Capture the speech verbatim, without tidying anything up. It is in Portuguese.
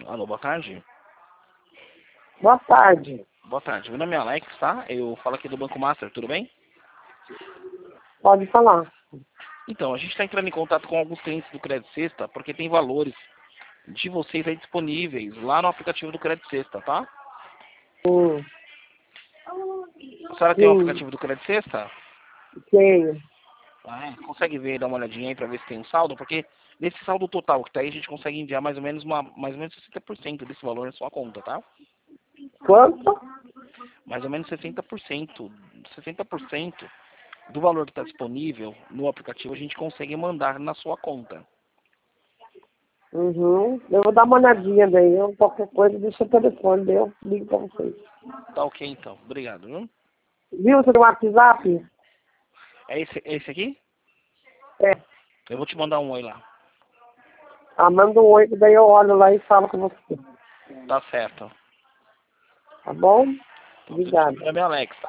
Alô, boa tarde. Boa tarde. Boa tarde. Meu nome é Alex, tá? Eu falo aqui do Banco Master, tudo bem? Pode falar. Então, a gente está entrando em contato com alguns clientes do Crédito Sexta, porque tem valores de vocês aí disponíveis lá no aplicativo do Crédito Sexta, tá? Hum, A senhora tem o sim, aplicativo do Crédito Sexta? tenho. Ah, é? Consegue ver, dar uma olhadinha aí para ver se tem um saldo? Porque nesse saldo total que tá aí, a gente consegue enviar mais ou menos uma, mais ou menos sessenta por cento desse valor na sua conta, tá? Quanto? Mais ou menos sessenta por cento, sessenta por cento do valor que está disponível no aplicativo a gente consegue mandar na sua conta. Uhum. Eu vou dar uma olhadinha daí. Eu, qualquer coisa, deixa o telefone, daí eu ligo pra vocês. Tá ok então, obrigado, viu? Viu? Você tem WhatsApp? É esse, é esse aqui? É. Eu vou te mandar um oi lá. Ah, manda um oi, que daí eu olho lá e falo com você. Tá certo. Tá bom? Então, Obrigada. meu nome é Alex, tá?